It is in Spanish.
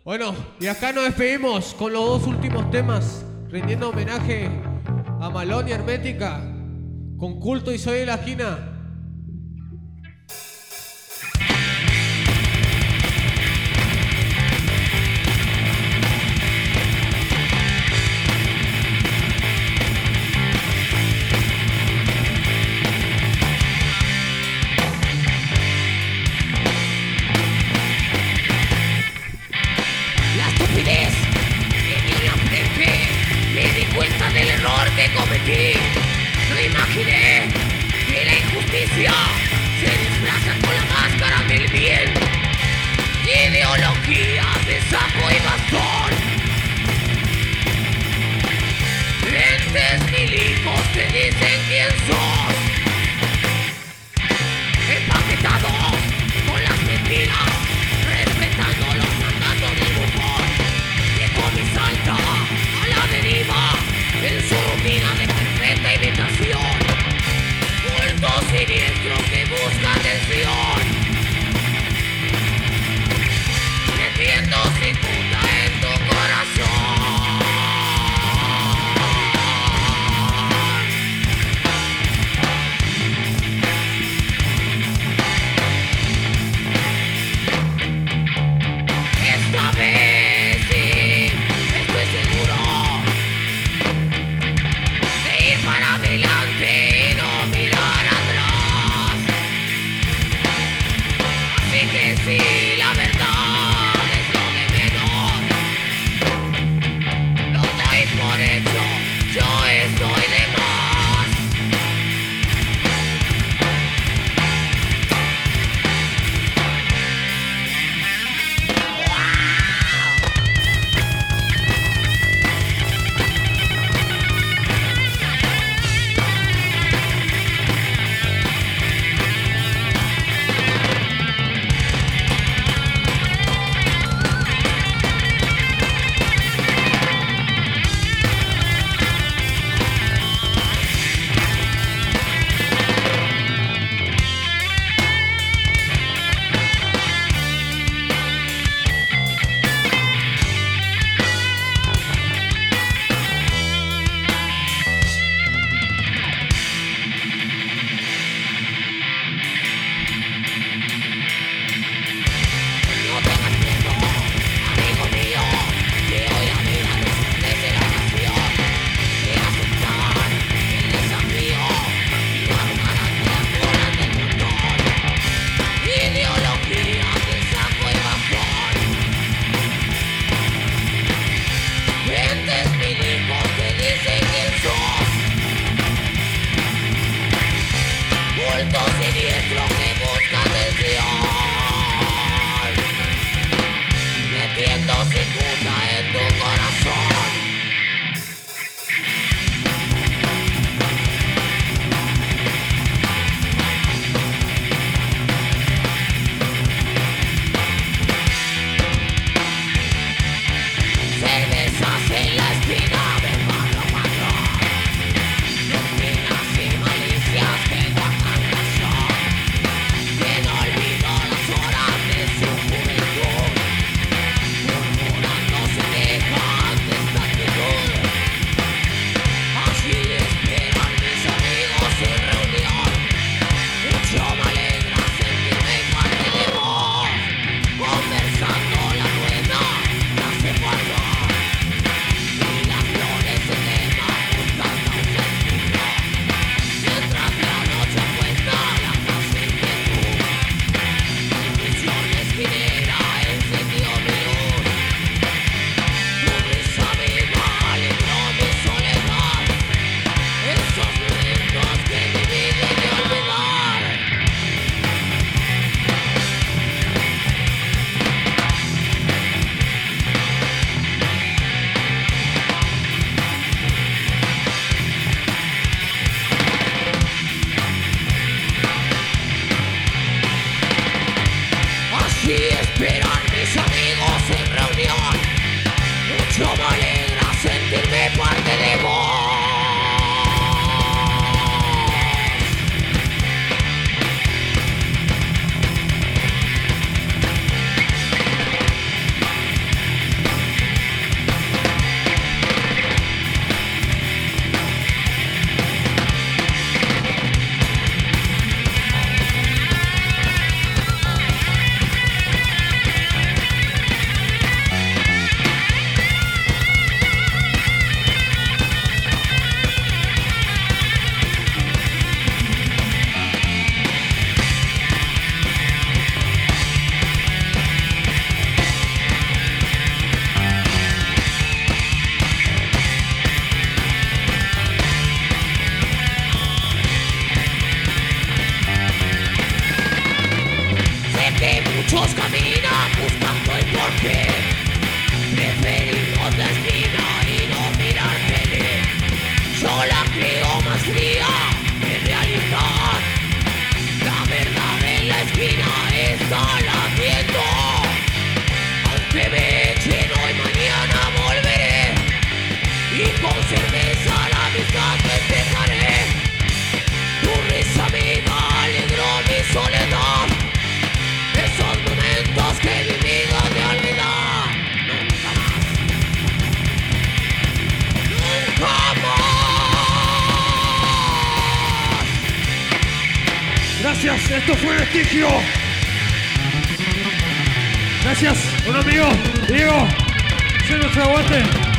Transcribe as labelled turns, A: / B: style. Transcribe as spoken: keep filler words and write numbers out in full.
A: Bueno, y acá nos despedimos con los dos últimos temas, rindiendo homenaje a Malón y Hermética, con Culto y Soy de la Esquina.
B: Cometí, no imaginé que la injusticia se disfraza con la máscara del bien. Ideología de saco y bastón. Entes milicos te dicen quién sos. Empaquetados con las mentiras, respetando los mandatos del bufón. Viejo mi salta a la deriva en su rutina de perfecta imitación. Culto siniestro que busca atención, metiendo cicuta en tu corazón.
A: Gracias, esto fue Vestigio. Gracias, un amigo, Diego, se nuestro aguante.